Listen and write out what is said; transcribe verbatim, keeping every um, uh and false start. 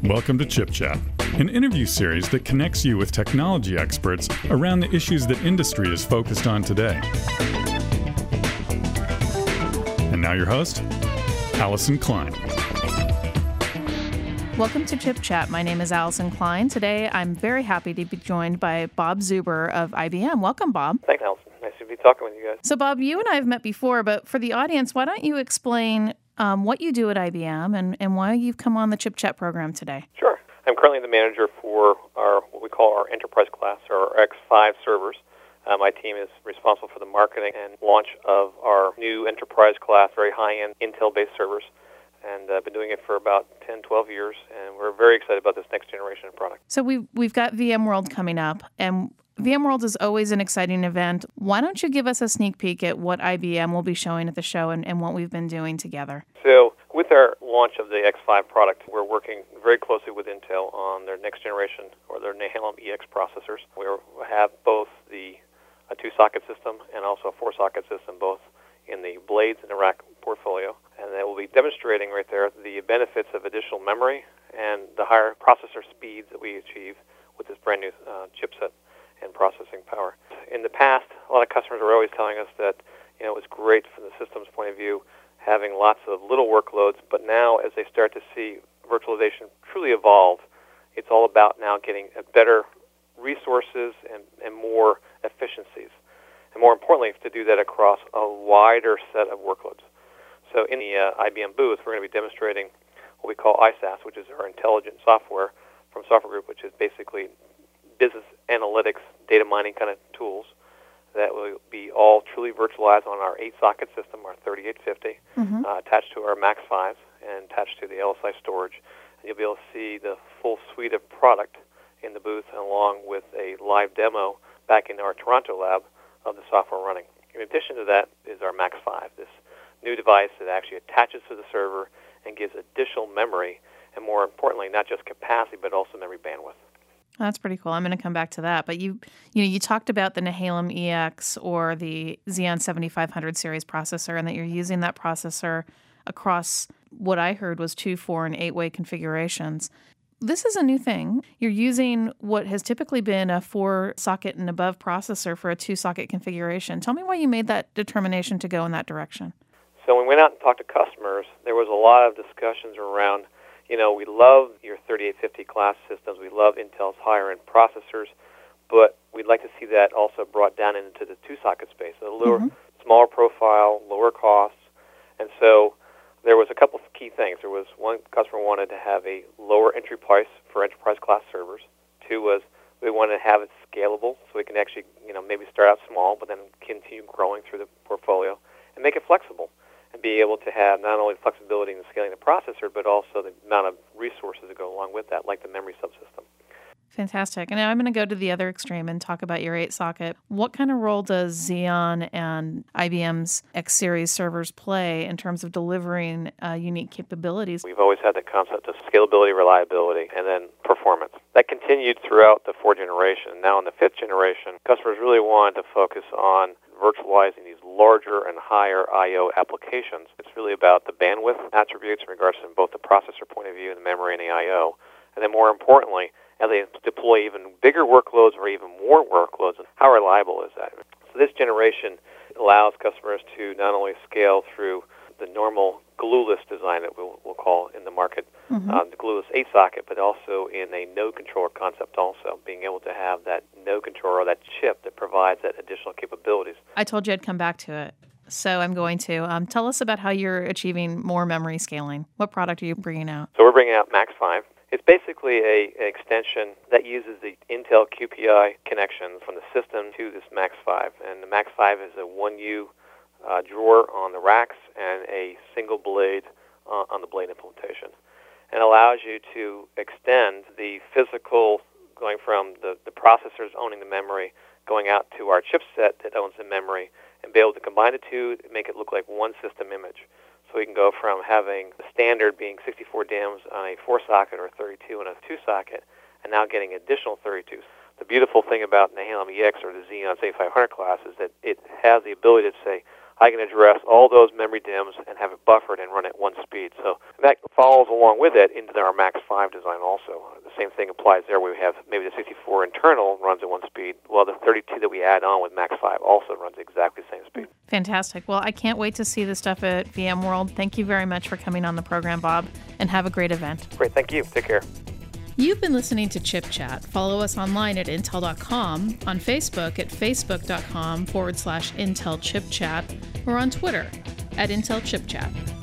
Welcome to Chip Chat, an interview series that connects you with technology experts around the issues that industry is focused on today. And now your host, Allison Klein. Welcome to Chip Chat. My name is Allison Klein. Today, I'm very happy to be joined by Bob Zuber of I B M. Welcome, Bob. Thanks, Allison. Nice to be talking with you guys. So, Bob, you and I have met before, but for the audience, why don't you explain um, what you do at I B M and, and why you've come on the Chip Chat program today? Sure. I'm currently the manager for our what we call our enterprise class, or our X five servers. Uh, my team is responsible for the marketing and launch of our new enterprise class, very high-end Intel-based servers. And I've uh, been doing it for about ten, twelve years, and we're very excited about this next generation of product. So we've, we've got VMworld coming up, and VMworld is always an exciting event. Why don't you give us a sneak peek at what I B M will be showing at the show and, and what we've been doing together? So with our launch of the X five product, we're working very closely with Intel on their next generation, or their Nehalem E X processors. We have both the a two-socket system and also a four-socket system, both in the blades and the rack portfolio. And they will be demonstrating right there the benefits of additional memory and the higher processor speeds that we achieve with this brand new uh, chipset and processing power. In the past, a lot of customers were always telling us that you know it was great from the systems point of view, having lots of little workloads, but now as they start to see virtualization truly evolve, it's all about now getting a better resources and, and more efficiencies. And more importantly, to do that across a wider set of workloads. So in the uh, I B M booth, we're going to be demonstrating what we call I SaaS, which is our intelligent software from Software Group, which is basically business analytics, data mining kind of tools that will be all truly virtualized on our eight-socket system, our thirty-eight fifty, mm-hmm. uh, attached to our Max fives and attached to the L S I storage. And you'll be able to see the full suite of product in the booth, along with a live demo back in our Toronto lab of the software running. In addition to that is our Max five, this new device that actually attaches to the server and gives additional memory, and more importantly, not just capacity, but also memory bandwidth. That's pretty cool. I'm going to come back to that. But you you know, you talked about the Nehalem E X or the Xeon seventy-five hundred series processor, and that you're using that processor across what I heard was two, four, and eight-way configurations. This is a new thing. You're using what has typically been a four-socket and above processor for a two-socket configuration. Tell me why you made that determination to go in that direction. So when we went out and talked to customers, there was a lot of discussions around, you know, we love your thirty-eight fifty class systems, we love Intel's higher-end processors, but we'd like to see that also brought down into the two-socket space, a little mm-hmm. smaller profile, lower costs. And so there was a couple of key things. There was one customer wanted to have a lower entry price for enterprise-class servers. Two was we wanted to have it scalable so we can actually, you know, maybe start out small, but then continue growing through the portfolio and make it flexible, and be able to have not only flexibility in scaling the processor, but also the amount of resources that go along with that, like the memory subsystem. Fantastic. And now I'm going to go to the other extreme and talk about your eight-socket. What kind of role does Xeon and I B M's X-Series servers play in terms of delivering uh, unique capabilities? We've always had the concept of scalability, reliability, and then performance. That continued throughout the fourth generation. Now in the fifth generation, customers really wanted to focus on virtualizing these larger and higher I O applications. It's really about the bandwidth attributes in regards to both the processor point of view and the memory and the I O. And then more importantly, as they deploy even bigger workloads or even more workloads, how reliable is that? So this generation allows customers to not only scale through the normal glueless design that we'll, we'll call in the market, mm-hmm. uh, the glueless eight-socket, but also in a node controller concept also, being able to have that node controller, that chip that provides that additional capabilities. I told you I'd come back to it, so I'm going to. Um, tell us about how you're achieving more memory scaling. What product are you bringing out? So we're bringing out Max five. It's basically a, an extension that uses the Intel Q P I connections from the system to this Max five. And the Max five is a one U uh, drawer on the racks and a single blade uh, on the blade implementation. And allows you to extend the physical, going from the, the processors owning the memory, going out to our chipset that owns the memory, and be able to combine the two and make it look like one system image. So we can go from having the standard being sixty-four D I Ms on a four-socket or thirty-two on a two-socket, and now getting additional thirty-twos. The beautiful thing about Nehalem E X or the Xeon seventy-five hundred class is that it has the ability to say, I can address all those memory DIMMs and have it buffered and run at one speed. So that follows along with it into our Max five design also. The same thing applies there. We have maybe the sixty-four internal runs at one speed, while the thirty-two that we add on with Max five also runs exactly the same speed. Fantastic. Well, I can't wait to see this stuff at VMworld. Thank you very much for coming on the program, Bob, and have a great event. Great. Thank you. Take care. You've been listening to Chip Chat. Follow us online at intel dot com, on Facebook at facebook.com forward slash Intel Chip Chat, or on Twitter at Intel Chip Chat.